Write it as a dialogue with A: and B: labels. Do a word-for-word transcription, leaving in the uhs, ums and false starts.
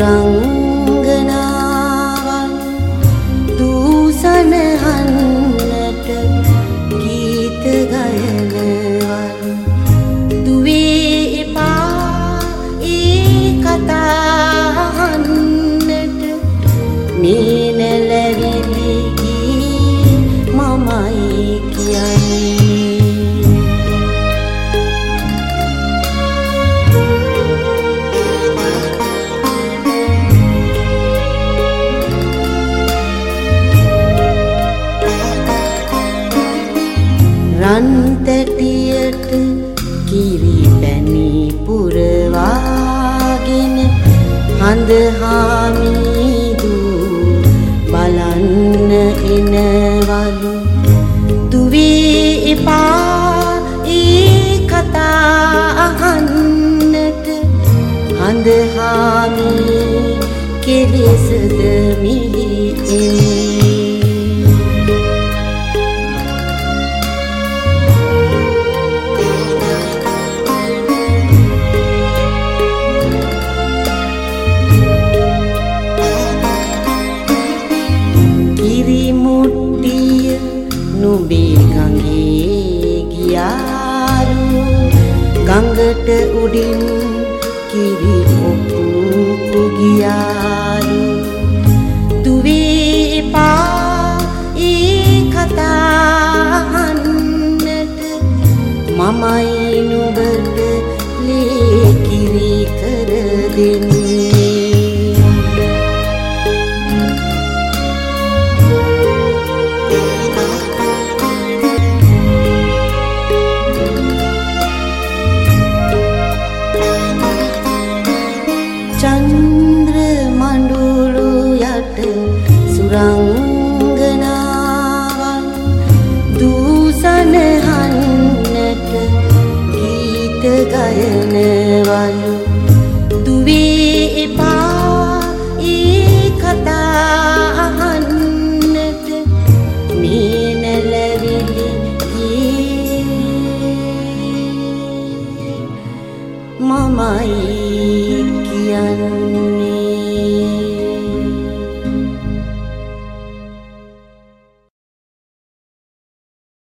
A: සුරංගනාවන් දූසනහන්නට ගීත ගයනවන් දුවේ එපා ඒ කතාහන්නට මේ නැලවිලි ගී මමයි කියන්නේ රන් තැටියට කිරි පැණි පුරවාගෙන හඳ හාමිදු බලන්න එනවලු දුවේ එපා ඒ කතා අහන්නට හඳ හාමි කෙලෙසද මිහි එන්නේ නුඹේ ගඟේ ගියාරු ගඟට උඩින් කිරි ඔප්පු ගියාරු දුවේ එපා ඒ කතාහන්නට මමයි නුඹට ලේ කිරි කර දෙන්නේ චන්ද්‍ර මඬුළු යට සුරංගනාවන් දූසනහන්නට ගීත ගයනවලු දුවේ එපා ඒ කතාහන්නට මේ නැලවිලි ගී මමයි කියන්නේ